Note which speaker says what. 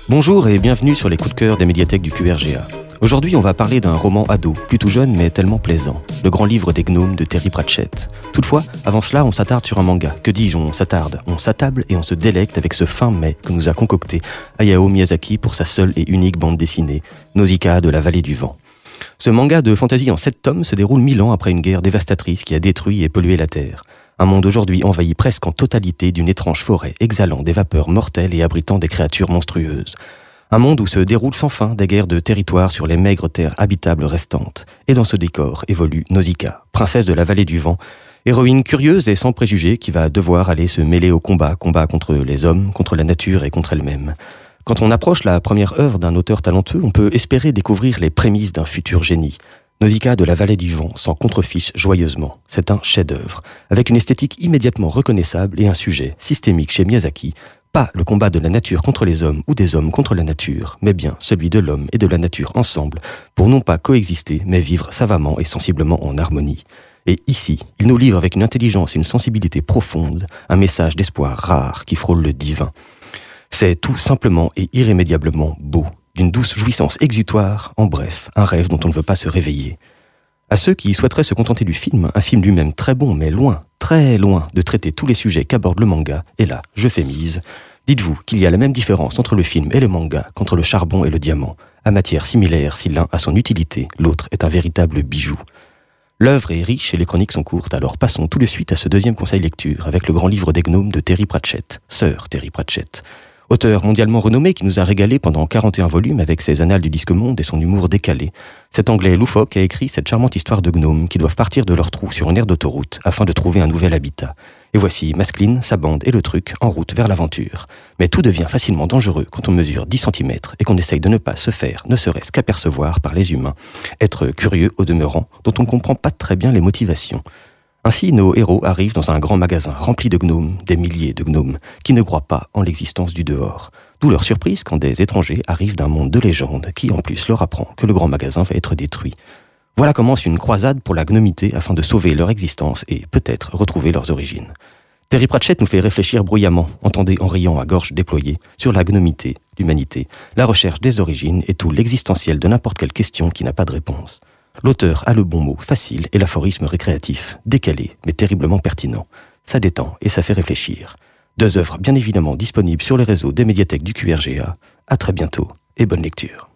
Speaker 1: Bonjour et bienvenue sur les coups de cœur des médiathèques du QRGA. Aujourd'hui, on va parler d'un roman ado, plutôt jeune mais tellement plaisant, Le Grand Livre des Gnomes de Terry Pratchett. Toutefois, avant cela, on s'attarde sur un manga. Que dis-je, on s'attarde, on s'attable et on se délecte avec ce fin mets que nous a concocté Hayao Miyazaki pour sa seule et unique bande dessinée, Nausicaa de la Vallée du Vent. Ce manga de fantasy en 7 tomes se déroule 1000 ans après une guerre dévastatrice qui a détruit et pollué la Terre. Un monde aujourd'hui envahi presque en totalité d'une étrange forêt exhalant des vapeurs mortelles et abritant des créatures monstrueuses. Un monde où se déroulent sans fin des guerres de territoire sur les maigres terres habitables restantes. Et dans ce décor évolue Nausicaa, princesse de la Vallée du Vent, héroïne curieuse et sans préjugés qui va devoir aller se mêler au combat contre les hommes, contre la nature et contre elle-même. Quand on approche la première œuvre d'un auteur talentueux, on peut espérer découvrir les prémices d'un futur génie. Nausicaa de la Vallée du Vent s'en contrefiche joyeusement. C'est un chef-d'œuvre, avec une esthétique immédiatement reconnaissable et un sujet systémique chez Miyazaki. Pas le combat de la nature contre les hommes ou des hommes contre la nature, mais bien celui de l'homme et de la nature ensemble, pour non pas coexister, mais vivre savamment et sensiblement en harmonie. Et ici, il nous livre avec une intelligence et une sensibilité profonde, un message d'espoir rare qui frôle le divin. C'est tout simplement et irrémédiablement beau, d'une douce jouissance exutoire, en bref, un rêve dont on ne veut pas se réveiller. À ceux qui souhaiteraient se contenter du film, un film lui-même très bon, mais loin, très loin de traiter tous les sujets qu'aborde le manga, et là, je fais mise. Dites-vous qu'il y a la même différence entre le film et le manga qu'entre le charbon et le diamant. À matière similaire, si l'un a son utilité, l'autre est un véritable bijou. L'œuvre est riche et les chroniques sont courtes, alors passons tout de suite à ce deuxième conseil lecture avec Le Grand Livre des Gnomes de Terry Pratchett, sœur Terry Pratchett. Auteur mondialement renommé qui nous a régalé pendant 41 volumes avec ses annales du disque monde et son humour décalé. Cet Anglais loufoque a écrit cette charmante histoire de gnomes qui doivent partir de leur trou sur une aire d'autoroute afin de trouver un nouvel habitat. Et voici Mascline, sa bande et le truc en route vers l'aventure. Mais tout devient facilement dangereux quand on mesure 10 cm et qu'on essaye de ne pas se faire, ne serait-ce qu'apercevoir par les humains. Être curieux au demeurant, dont on ne comprend pas très bien les motivations. Ainsi, nos héros arrivent dans un grand magasin rempli de gnomes, des milliers de gnomes, qui ne croient pas en l'existence du dehors. D'où leur surprise quand des étrangers arrivent d'un monde de légende qui, en plus, leur apprend que le grand magasin va être détruit. Voilà commence une croisade pour la gnomité afin de sauver leur existence et, peut-être, retrouver leurs origines. Terry Pratchett nous fait réfléchir bruyamment, entendez en riant à gorge déployée, sur la gnomité, l'humanité, la recherche des origines et tout l'existentiel de n'importe quelle question qui n'a pas de réponse. L'auteur a le bon mot, facile, et l'aphorisme récréatif, décalé, mais terriblement pertinent. Ça détend et ça fait réfléchir. 2 œuvres bien évidemment disponibles sur les réseaux des médiathèques du QRGA. À très bientôt et bonne lecture.